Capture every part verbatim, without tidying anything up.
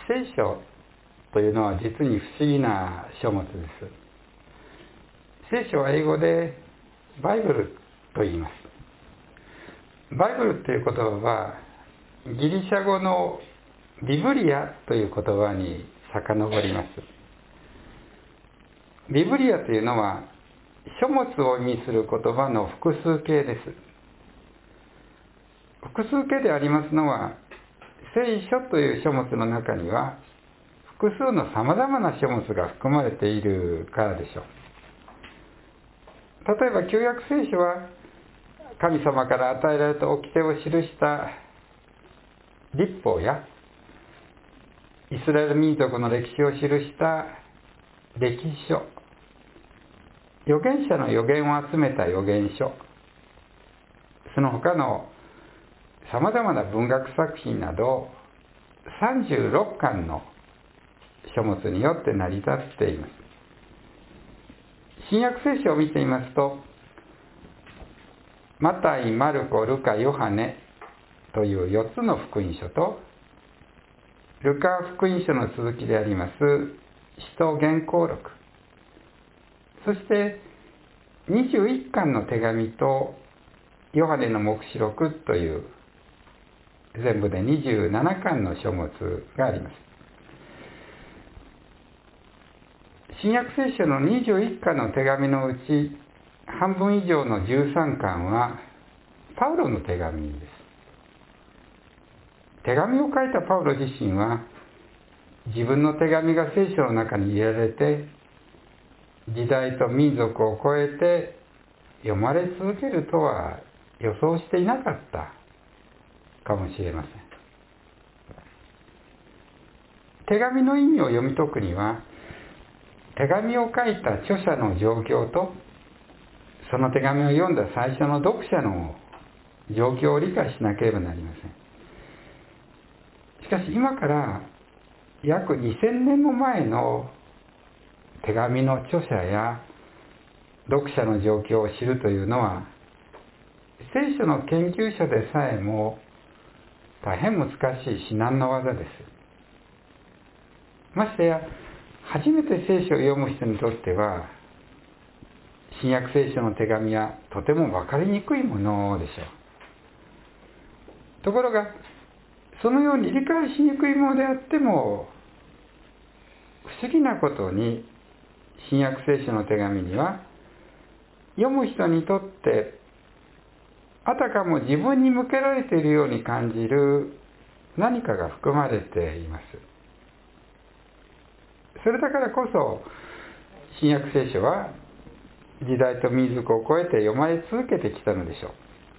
聖書というのは実に不思議な書物です。聖書は英語でバイブルと言います。バイブルという言葉はギリシャ語のビブリアという言葉に遡ります。ビブリアというのは書物を意味する言葉の複数形です。複数形でありますのは、聖書という書物の中には複数のさまざまな書物が含まれているからでしょう。例えば旧約聖書は神様から与えられた掟を記した律法やイスラエル民族の歴史を記した歴史書、預言者の預言を集めた預言書、その他のさまざまな文学作品などさんじゅうろっかんの書物によって成り立っています。新約聖書を見ていますと、マタイ、マルコ、ルカ、ヨハネというよっつの福音書と、ルカ福音書の続きであります使徒言行録、そしてにじゅういっかんの手紙とヨハネの黙示録という全部でにじゅうななかんの書物があります。新約聖書のにじゅういっかんの手紙のうち半分以上のじゅうさんかんはパウロの手紙です。手紙を書いたパウロ自身は自分の手紙が聖書の中に入れられて時代と民族を超えて読まれ続けるとは予想していなかったかもしれません。手紙の意味を読み解くには手紙を書いた著者の状況とその手紙を読んだ最初の読者の状況を理解しなければなりません。しかし今から約にせんねんも前の手紙の著者や読者の状況を知るというのは聖書の研究者でさえも大変難しい至難の業です。ましてや初めて聖書を読む人にとっては新約聖書の手紙はとても分かりにくいものでしょう。ところがそのように理解しにくいものであっても不思議なことに新約聖書の手紙には読む人にとってあたかも自分に向けられているように感じる何かが含まれています。それだからこそ新約聖書は時代と民族を超えて読まれ続けてきたのでしょう。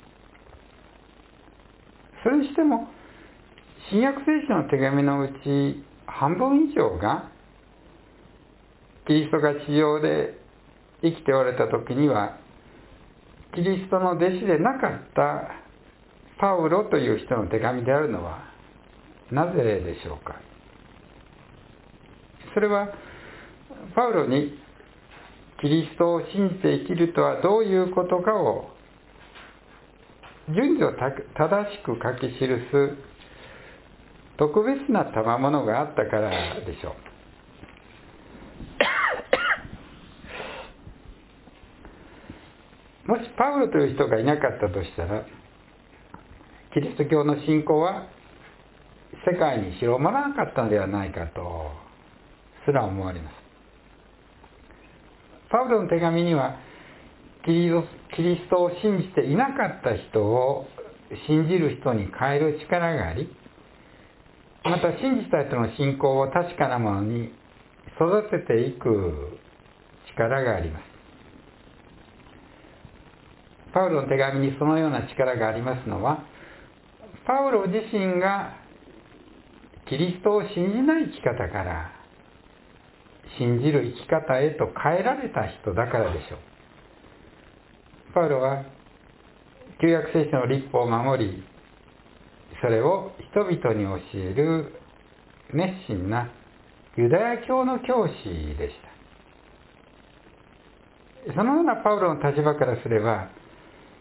それにしても新約聖書の手紙のうち半分以上がキリストが地上で生きておられた時にはキリストの弟子でなかったパウロという人の手紙であるのはなぜでしょうか。それはパウロにキリストを信じて生きるとはどういうことかを順序正しく書き記す特別な賜物があったからでしょう。もしパウロという人がいなかったとしたらキリスト教の信仰は世界に広まらなかったのではないかとすら思われます。パウロの手紙にはキリストを信じていなかった人を信じる人に変える力があり、また信じた人の信仰を確かなものに育てていく力があります。パウロの手紙にそのような力がありますのは、パウロ自身がキリストを信じない生き方から信じる生き方へと変えられた人だからでしょう。パウロは旧約聖書の律法を守り、それを人々に教える熱心なユダヤ教の教師でした。そのようなパウロの立場からすれば、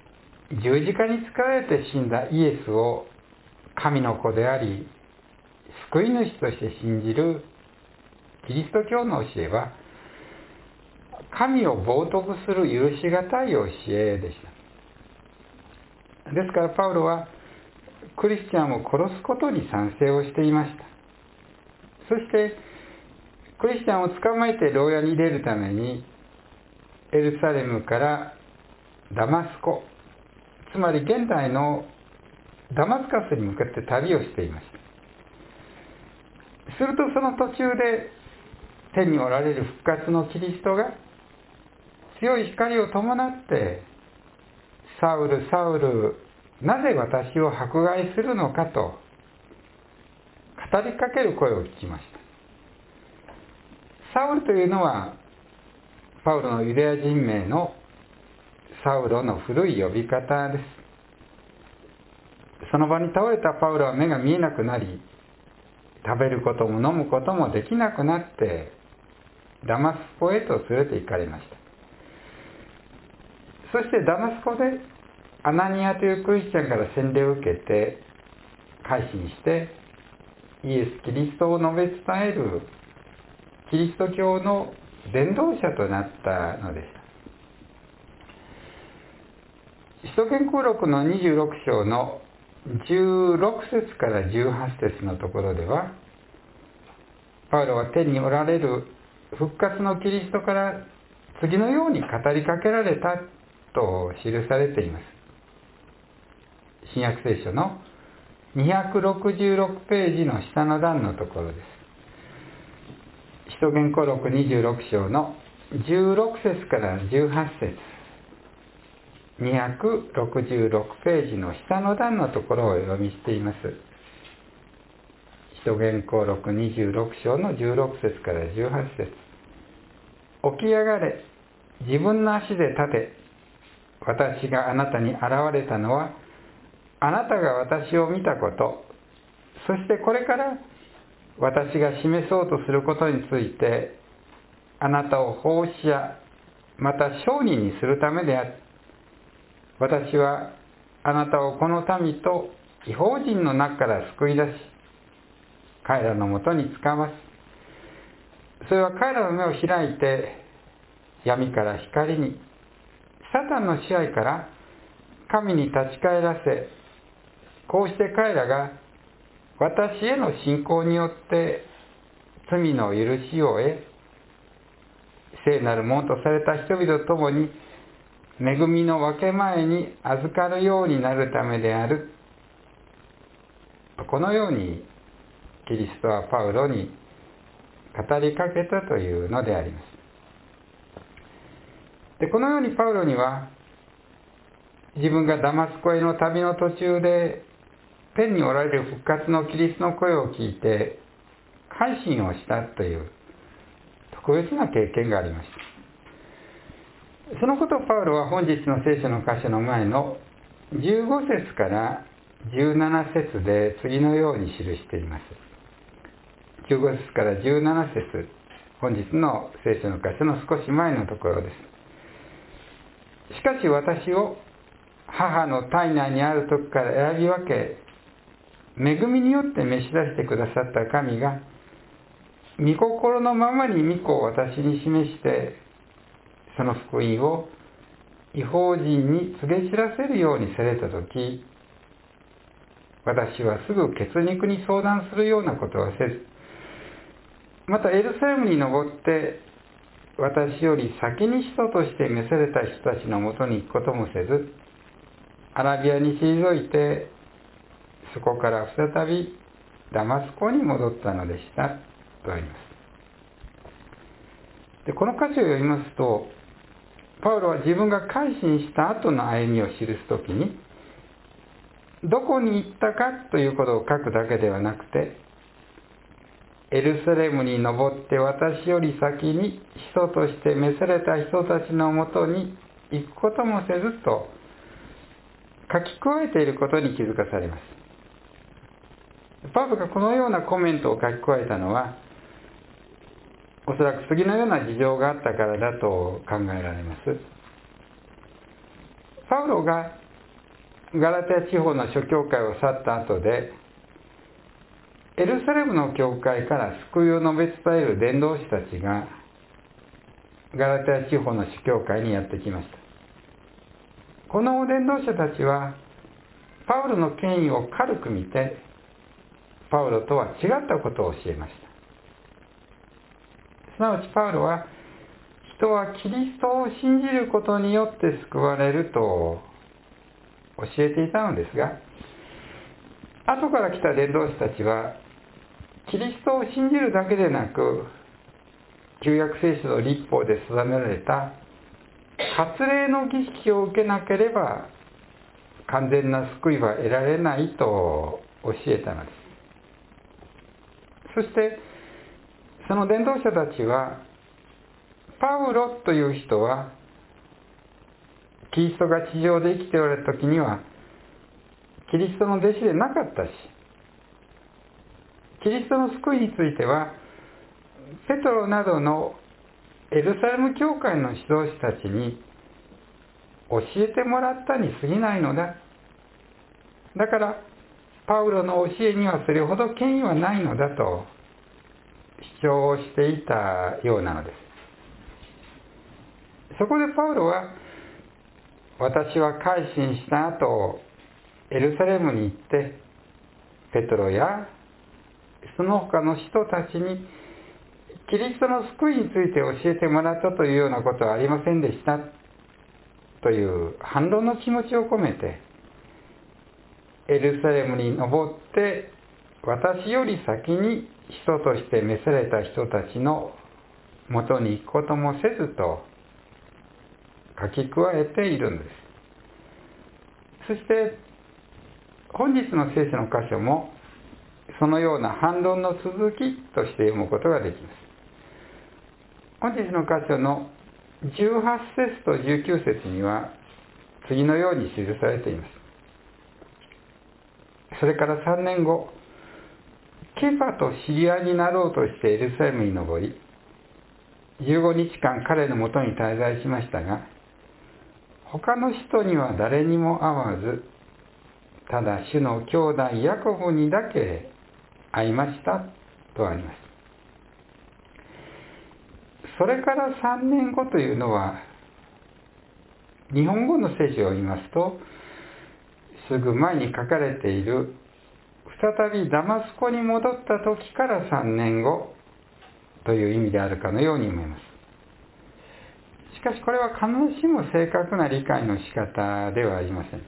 十字架につかれて死んだイエスを神の子であり救い主として信じるキリスト教の教えは、神を冒涜する許しがたい教えでした。ですからパウロはクリスチャンを殺すことに賛成をしていました。そしてクリスチャンを捕まえて牢屋に入れるためにエルサレムからダマスコ、つまり現代のダマスカスに向かって旅をしていました。するとその途中で天におられる復活のキリストが強い光を伴って、サウル、サウル、なぜ私を迫害するのかと語りかける声を聞きました。サウルというのはパウロのユダヤ人名のサウロの古い呼び方です。その場に倒れたパウロは目が見えなくなり、食べることも飲むこともできなくなってダマスコへと連れて行かれました。そしてダマスコでアナニアというクリスチャンから洗礼を受けて改心してイエス・キリストを述べ伝えるキリスト教の伝道者となったのでした。使徒言行録のにじゅうろく章のじゅうろく節からじゅうはち節のところでは、パウロは天におられる復活のキリストから次のように語りかけられたと記されています。新約聖書のにひゃくろくじゅうろくページの下の段のところです。使徒言行録にじゅうろく章のじゅうろく節からじゅうはち節、にひゃくろくじゅうろくページの下の段のところをお読みしています。使徒言行録にじゅうろく章のじゅうろく節からじゅうはち節。起き上がれ、自分の足で立て、私があなたに現れたのは、あなたが私を見たこと、そしてこれから私が示そうとすることについて、あなたを奉仕者、また商人にするためである。私はあなたをこの民と異邦人の中から救い出し、彼らのもとに使わす。それは彼らの目を開いて、闇から光に、サタンの支配から神に立ち返らせ、こうして彼らが私への信仰によって罪の許しを得、聖なるものとされた人々と共に恵みの分け前に預かるようになるためである。このようにキリストはパウロに語りかけたというのであります。で、このようにパウロには自分がダマスコへの旅の途中で天におられる復活のキリストの声を聞いて改心をしたという特別な経験がありました。そのことをパウロは本日の聖書の箇所の前のじゅうご節からじゅうなな節で次のように記しています。じゅうご節からじゅうなな節、本日の聖書の箇所の少し前のところです。しかし私を母の体内にある時から選び分け、恵みによって召し出してくださった神が、御心のままに御子を私に示して、その福音を異邦人に告げ知らせるようにされたとき、私はすぐ血肉に相談するようなことはせず、またエルサレムに登って私より先に使徒として召された人たちのもとに行くこともせず、アラビアに退いてそこから再びダマスコに戻ったのでしたとあります。で、この箇所を読みますと、パウロは自分が改心した後の歩みを記すときに、どこに行ったかということを書くだけではなくて、エルサレムに登って私より先に使徒として召された人たちのもとに行くこともせずと書き加えていることに気づかされます。パウロがこのようなコメントを書き加えたのは、おそらく次のような事情があったからだと考えられます。パウロがガラテヤ地方の諸教会を去った後で、 エルサレムの教会から救いを述べ伝える伝道師たちがガラテヤ地方の主教会にやってきました。この伝道者たちはパウロの権威を軽く見て、パウロとは違ったことを教えました。すなわちパウロは、人はキリストを信じることによって救われると教えていたのですが、後から来た伝道師たちは、キリストを信じるだけでなく、旧約聖書の律法で定められた割礼の儀式を受けなければ完全な救いは得られないと教えたのです。そしてその伝道者たちは、パウロという人はキリストが地上で生きておられた時にはキリストの弟子でなかったし、キリストの救いについてはペトロなどのエルサレム教会の指導者たちに教えてもらったに過ぎないのだ。だからパウロの教えにはそれほど権威はないのだと主張していたようなのです。そこでパウロは、私は改心した後エルサレムに行ってペトロやその他の人たちにキリストの救いについて教えてもらったというようなことはありませんでしたという反論の気持ちを込めて、エルサレムに登って私より先に人として召された人たちのもとに行くこともせずと書き加えているんです。そして本日の聖書の箇所もそのような反論の続きとして読むことができます。本日の箇所のじゅうはち節とじゅうきゅう節には次のように記されています。それからさんねんご、ケファと知り合いになろうとしてエルサレムに登り、じゅうごにちかん彼のもとに滞在しましたが、他の人には誰にも会わず、ただ主の兄弟ヤコブにだけ会いましたとあります。それからさんねんごというのは、日本語の聖書を言いますと、すぐ前に書かれている再びダマスコに戻った時からさんねんごという意味であるかのように思います。しかしこれは必ずしも正確な理解の仕方ではありません。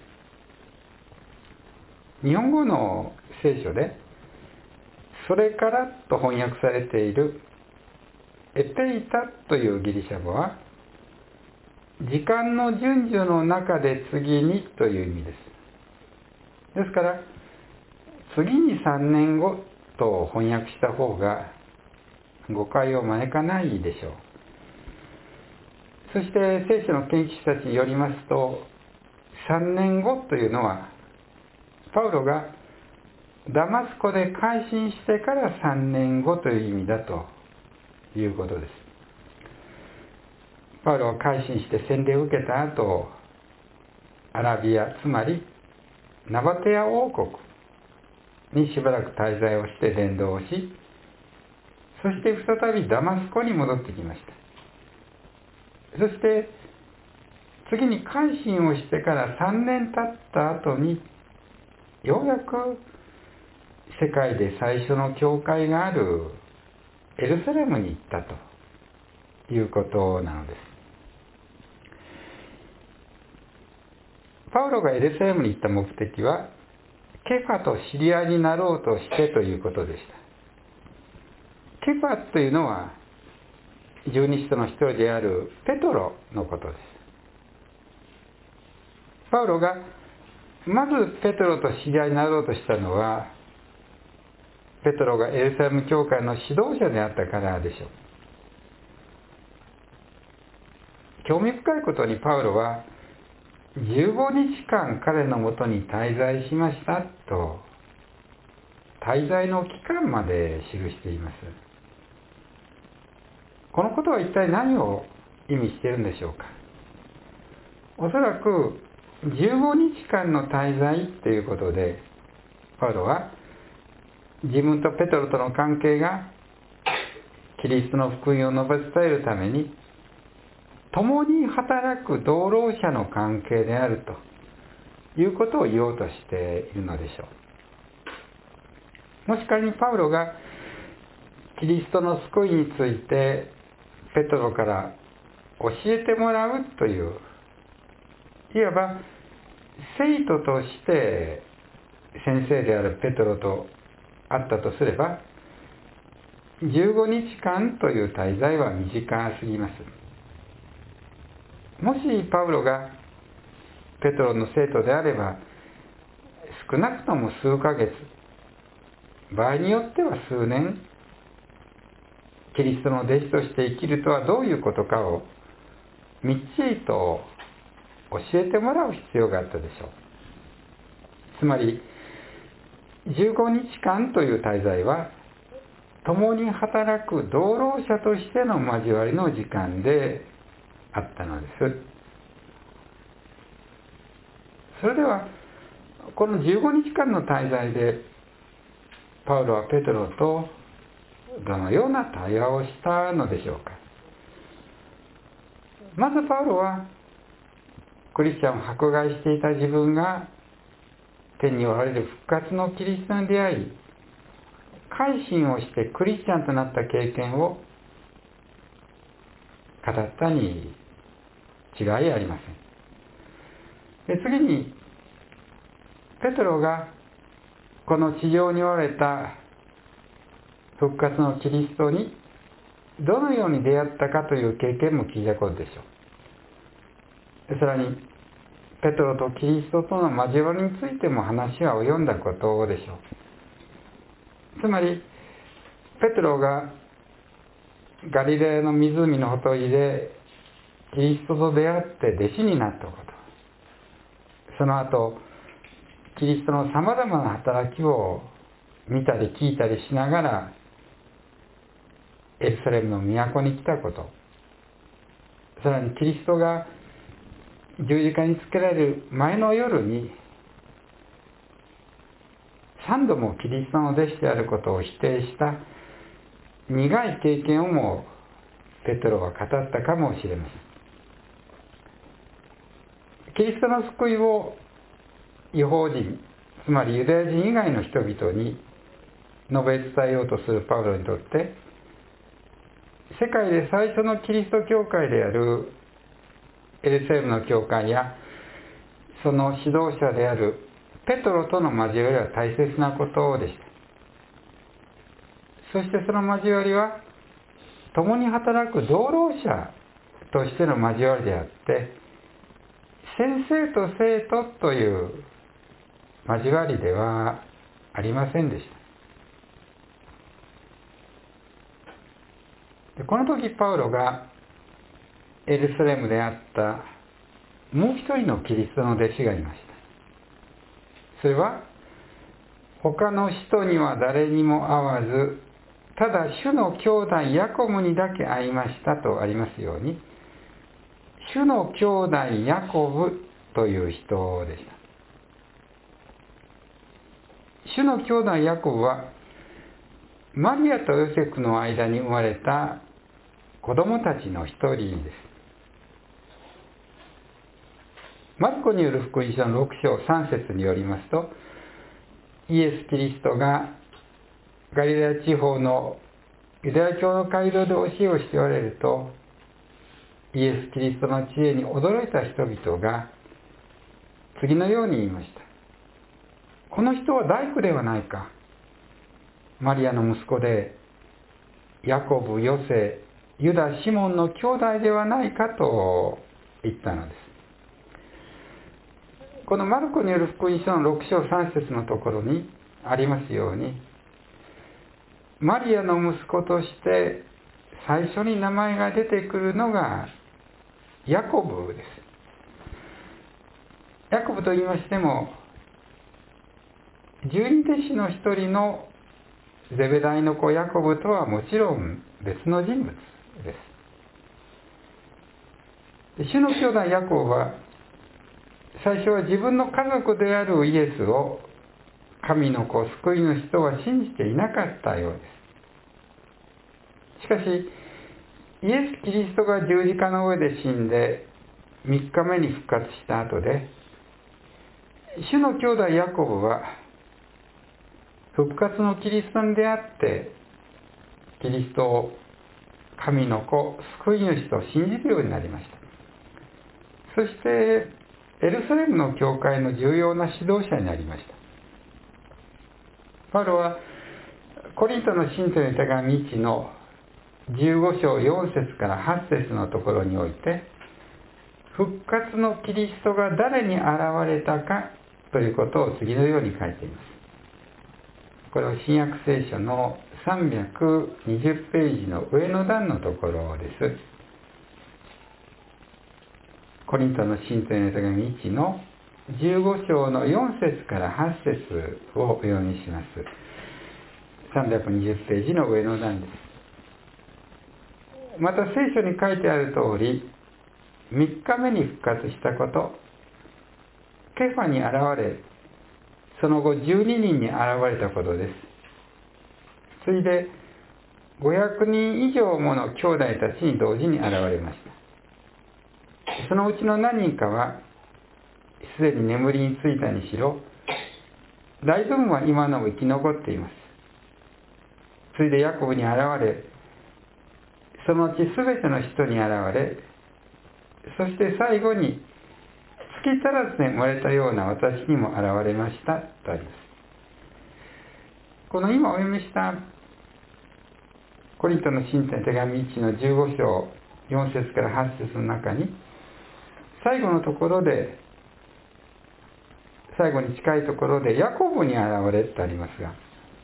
日本語の聖書でそれからと翻訳されているエペイタというギリシャ語は、時間の順序の中で次にという意味です。ですから次にさんねんごと翻訳した方が誤解を招かないでしょう。そして聖書の研究者たちによりますと、さんねんごというのはパウロがダマスコで改心してからさんねんごという意味だということです。パウロは改心して洗礼を受けた後、アラビア、つまりナバテア王国にしばらく滞在をして伝道をし、そして再びダマスコに戻ってきました。そして次に改心をしてからさんねん経った後に、ようやく世界で最初の教会があるエルサレムに行ったということなのです。パウロがエルサレムに行った目的は、ケファと知り合いになろうとしてということでした。ケファというのは十二使徒の一人であるペトロのことです。パウロがまずペトロと知り合いになろうとしたのは、ペトロがエルサレム教会の指導者であったからでしょう。興味深いことにパウロはじゅうごにちかん彼のもとに滞在しましたと滞在の期間まで記しています。このことは一体何を意味しているんでしょうか。おそらくじゅうごにちかんの滞在ということで、パウロは自分とペトロとの関係がキリストの福音を述べ伝えるために共に働く同労者の関係であるということを言おうとしているのでしょう。もし仮にパウロがキリストの救いについてペトロから教えてもらうという、いわば生徒として先生であるペトロと会ったとすれば、じゅうごにちかんという滞在は短すぎます。もしパウロがペトロの生徒であれば、少なくとも数ヶ月、場合によっては数年、キリストの弟子として生きるとはどういうことかをみっちりと教えてもらう必要があったでしょう。つまりじゅうごにちかんという滞在は共に働く同労者としての交わりの時間であったのです。それではこのじゅうごにちかんの滞在でパウロはペトロとどのような対話をしたのでしょうか。まずパウロはクリスチャンを迫害していた自分が天におられる復活のキリストに出会い、改心をしてクリスチャンとなった経験を語ったに違いありません。で、次にペトロがこの地上におられた復活のキリストにどのように出会ったかという経験も聞いたことでしょう。さらにペトロとキリストとの交わりについても話は及んだことでしょう。つまりペトロがガリレアの湖のほとりでキリストと出会って弟子になったこと、その後キリストのさまざまな働きを見たり聞いたりしながらエルサレムの都に来たこと、さらにキリストが十字架につけられる前の夜に三度もキリストの弟子であることを否定した苦い経験をもペトロは語ったかもしれません。キリストの救いを異邦人、つまりユダヤ人以外の人々に述べ伝えようとするパウロにとって、世界で最初のキリスト教会であるエルサレムの教会やその指導者であるペトロとの交わりは大切なことでした。そしてその交わりは共に働く同労者としての交わりであって、先生と生徒という交わりではありませんでした。でこの時パウロがエルサレムであったもう一人のキリストの弟子がいました。それは他の人には誰にも会わず、ただ主の兄弟ヤコブにだけ会いましたとありますように、主の兄弟ヤコブという人でした。主の兄弟ヤコブはマリアとヨセフの間に生まれた子供たちの一人です。マルコによる福音書のろく章さん節によりますと、イエス・キリストがガリラヤ地方のユダヤ教の街道で教えをしておられると、イエス・キリストの知恵に驚いた人々が次のように言いました。この人は大工ではないか。マリアの息子でヤコブ、ヨセ、ユダ、シモンの兄弟ではないかと言ったのです。このマルコによる福音書のろく章さん節のところにありますように、マリアの息子として最初に名前が出てくるのがヤコブです。ヤコブと言いましても、十二弟子の一人のゼベダイの子ヤコブとはもちろん別の人物です。主の兄弟ヤコブは最初は自分の家族であるイエスを神の子救い主とは信じていなかったようです。しかしイエス・キリストが十字架の上で死んでみっかめに復活した後で、主の兄弟ヤコブは復活のキリストに出会ってキリストを神の子救い主と信じるようになりました。そしてエルサレムの教会の重要な指導者になりました。パウロはコリントの信徒への手紙いちのじゅうご章よん節からはち節のところにおいて、復活のキリストが誰に現れたかということを次のように書いています。これは新約聖書のさんびゃくにじゅうページの上の段のところです。コリントの信徒への手紙いちのじゅうご章のよん節からはち節をお読みします。さんびゃくにじゅうページの上の段です。また聖書に書いてある通り、みっかめに復活したこと、ケファに現れ、その後じゅうににんに現れたことです。次いでごひゃくにん以上もの兄弟たちに同時に現れました。そのうちの何人かはすでに眠りについたにしろ、大部分は今なお生き残っています。次いでヤコブに現れ、そのうちすべての人に現れ、そして最後に月足らずで生まれたような私にも現れましたとあります。この今お読みしたコリントの信徒の手紙いちのじゅうご章よん節からはち節の中に、最後のところで、最後に近いところでヤコブに現れとありますが、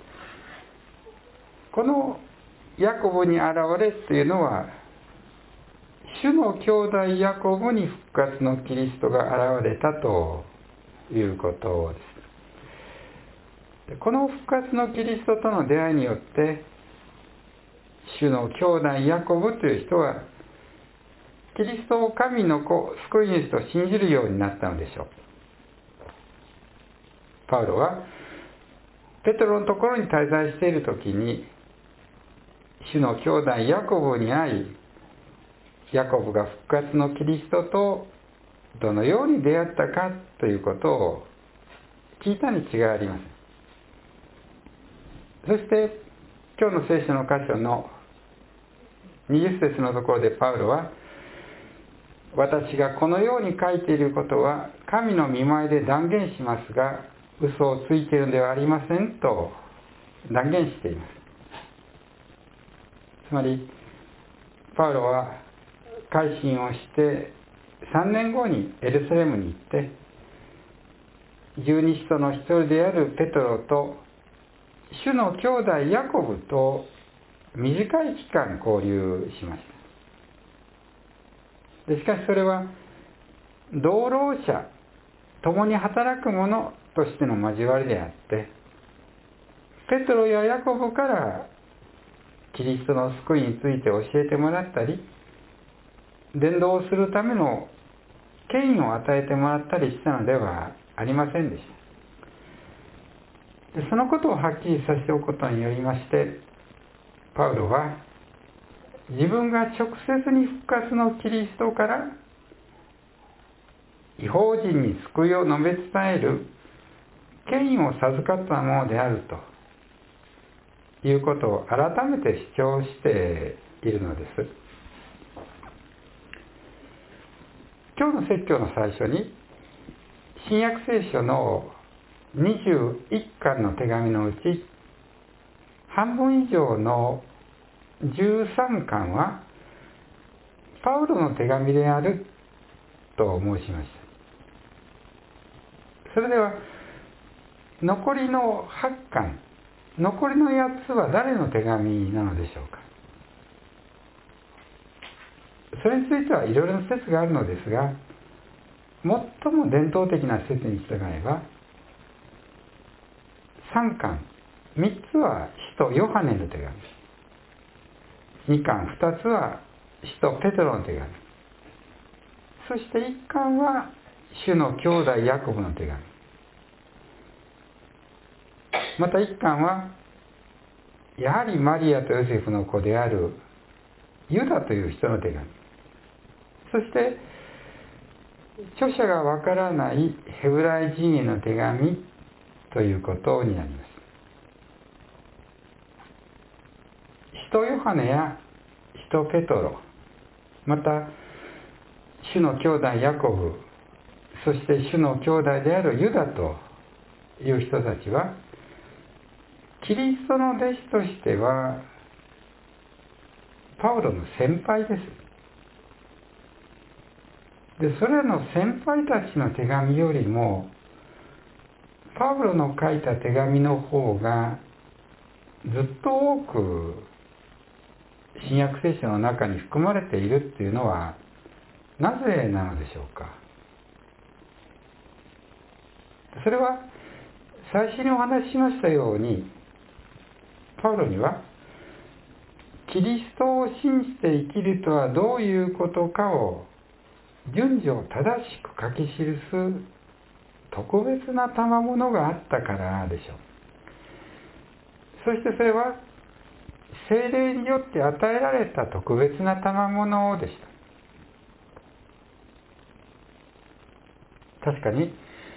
このヤコブに現れというのは、主の兄弟ヤコブに復活のキリストが現れたということです。この復活のキリストとの出会いによって、主の兄弟ヤコブという人は、キリストを神の子、救い主と信じるようになったのでしょう。パウロは、ペトロのところに滞在しているときに、主の兄弟ヤコブに会い、ヤコブが復活のキリストとどのように出会ったかということを聞いたに違いありません。そして今日の聖書の箇所のにじゅっ節のところでパウロは、私がこのように書いていることは神の御前で断言しますが、嘘をついているのではありませんと断言しています。つまりパウロは改心をしてさんねんごにエルサレムに行って、十二使徒の一人であるペトロと主の兄弟ヤコブと短い期間交流しました。でしかしそれは同労者、共に働く者としての交わりであって、ペトロやヤコブからキリストの救いについて教えてもらったり、伝道するための権威を与えてもらったりしたのではありませんでした。でそのことをはっきりさせておくことによりまして、パウロは自分が直接に復活のキリストから異邦人に救いを述べ伝える権威を授かったものであるということを改めて主張しているのです。今日の説教の最初に、新約聖書のにじゅういっかんの手紙のうち半分以上のじゅうさんかんはパウロの手紙であると申しました。それでは残りのはちかん、残りのやっつは誰の手紙なのでしょうか。それについてはいろいろな説があるのですが、最も伝統的な説に従えばさんかん、みっつは使徒ヨハネの手紙、にかん、ふたつは使徒ペトロの手紙、そしていっかんは主の兄弟ヤコブの手紙、 また一巻はやはりマリアとヨセフの子であるユダという人の手紙、そして著者がわからないヘブライ人への手紙ということになります。使徒ヨハネや使徒ペトロ、また主の兄弟ヤコブ、そして主の兄弟であるユダという人たちはキリストの弟子としてはパウロの先輩です。で、それらの先輩たちの手紙よりもパウロの書いた手紙の方がずっと多く新約聖書の中に含まれているっていうのはなぜなのでしょうか。それは最初にお話ししましたように、パウロにはキリストを信じて生きるとはどういうことかを順序正しく書き記す特別な賜物があったからでしょう。そしてそれは聖霊によって与えられた特別な賜物でした。確かに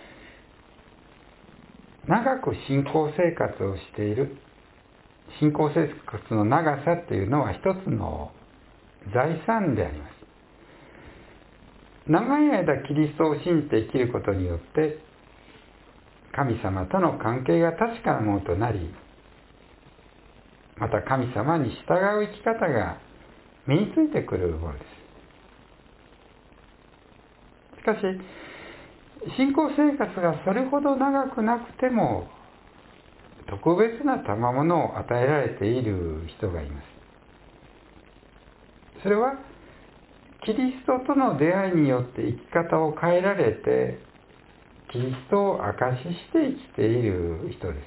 長く信仰生活をしている、信仰生活の長さっていうのは一つの財産であります。長い間キリストを信じて生きることによって神様との関係が確かなものとなり、また神様に従う生き方が身についてくるものです。しかし信仰生活がそれほど長くなくても特別な賜物を与えられている人がいます。それはキリストとの出会いによって生き方を変えられてキリストを証しして生きている人です。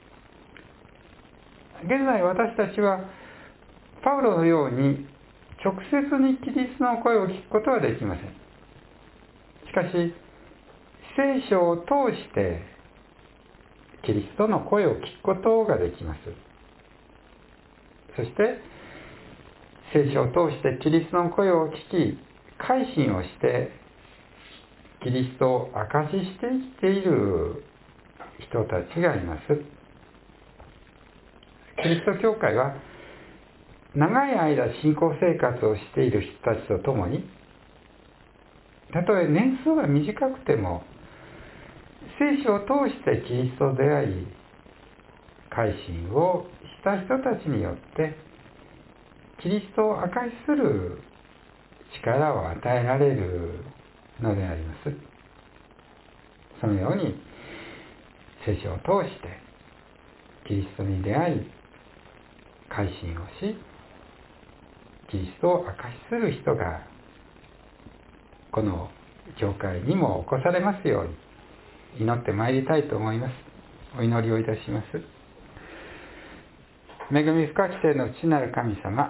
現在私たちはパウロのように直接にキリストの声を聞くことはできません。しかし聖書を通してキリストの声を聞くことができます。そして聖書を通してキリストの声を聞き改心をしてキリストを証しして生きている人たちがいます。キリスト教会は長い間信仰生活をしている人たちとともに、たとえ年数が短くても聖書を通してキリストと出会い改心をした人たちによってキリストを証しする力を与えられるのであります。そのように聖書を通してキリストに出会い改心をしキリストを証しする人がこの教会にも起こされますように祈ってまいりたいと思います。お祈りをいたします。恵み深き天の父なる神様、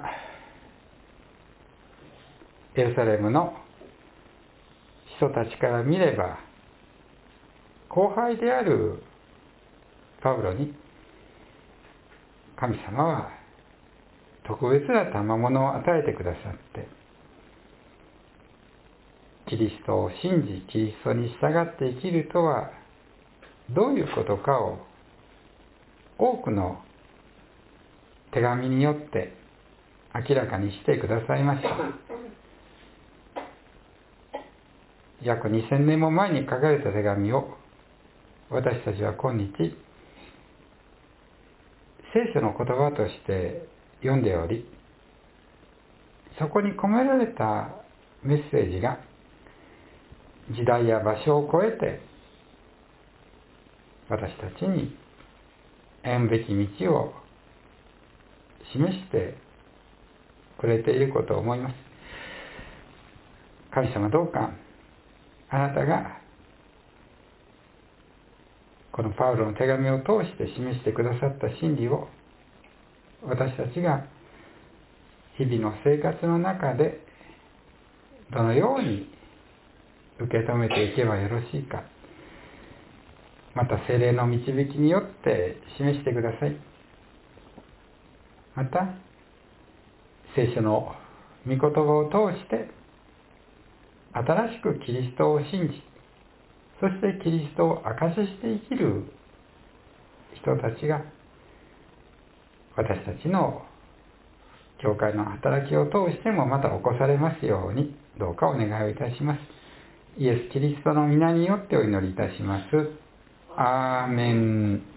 エルサレムの人たちから見れば後輩であるパウロに神様は特別な賜物を与えてくださってキリストを信じキリストに従って生きるとはどういうことかを多くの手紙によって明らかにしてくださいました。約にせんねんも前に書かれた手紙を私たちは今日聖書の言葉として読んでおり、そこに込められたメッセージが時代や場所を超えて私たちに歩むべき道を示してくれていることを思います。神様、どうかあなたがこのパウロの手紙を通して示してくださった真理を私たちが日々の生活の中でどのように受け止めていけばよろしいか、 また聖霊の導きによって示してください。また聖書の御言葉を通して新しくキリストを信じ、そしてキリストを証しして生きる人たちが私たちの教会の働きを通してもまた起こされますように、どうかお願いをいたします。イエス・キリストの皆によってお祈りいたします。アーメン。